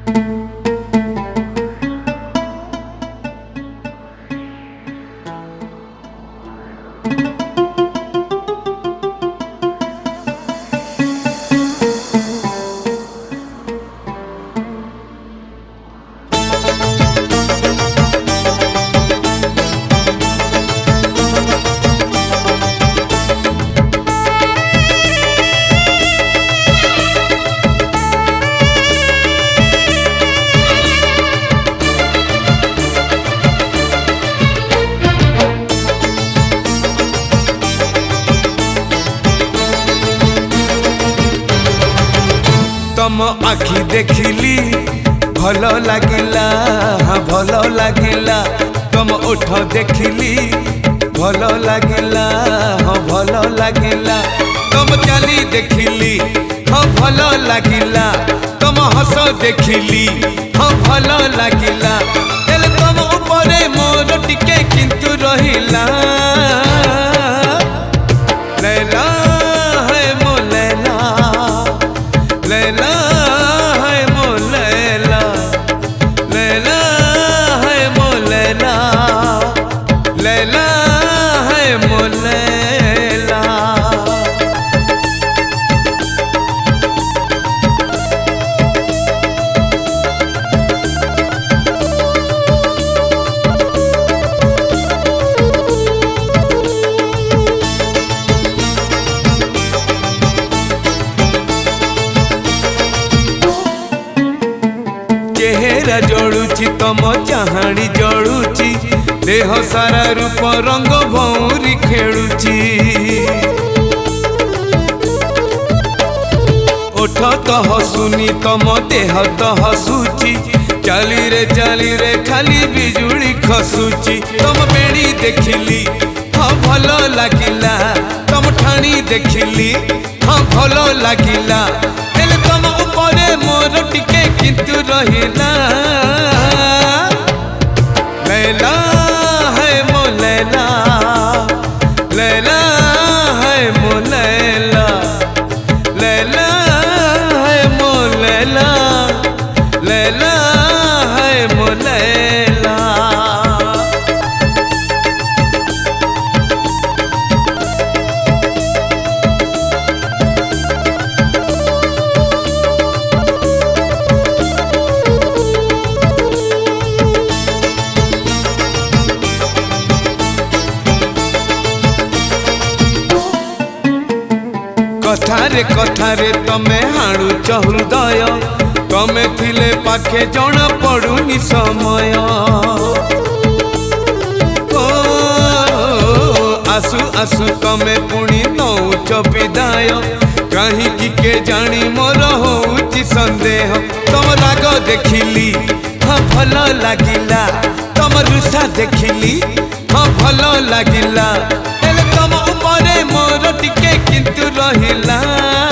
तम आखि देखिली भल लागिला, हाँ भल लागिला। तम ओठ देखिली भल लागिला, हाँ भल लागिला। तम चाली देखिली हाँ भल लागिला। तम हस देखिली हाँ भल लागिला। हेले तम उपरे मोर टिके किंतु रहिला। लैला है मो लैला, लैला है मो लैला, लैला है मो लैला, लैला है मो लैला। चेहरा जड़ुची तम चाहाणी जड़ुची, देह सारा रूप रंग भौरी खेलुची। ओठ तो हसुनी तम देह तो हसुची, चाली रे खाली बिजुली खसुची। तम बेणी देखिली हाँ भल लागिला। तम ठाणी देखिली हाँ भल लागिला। हेले तम उपरे मोर टिके किंतु रहिला। लैला है मो लैला, लैला है मो लैला, लैला है मो लैला, लैला है मो लैला। कथारे कथारे तमे हाणुच हृदय, तमे थिले पाखे जना पड़ुनी समय। आसु आसु तमे पुणी नौच विदाय, कहीं के जानी मोर होउची संदेह। तम राग देखिली हाँ भल लागिला। तम रुषा देखिली हाँ भल लागिला। हेले तम उपरे मोर टिके किंतु रहिला।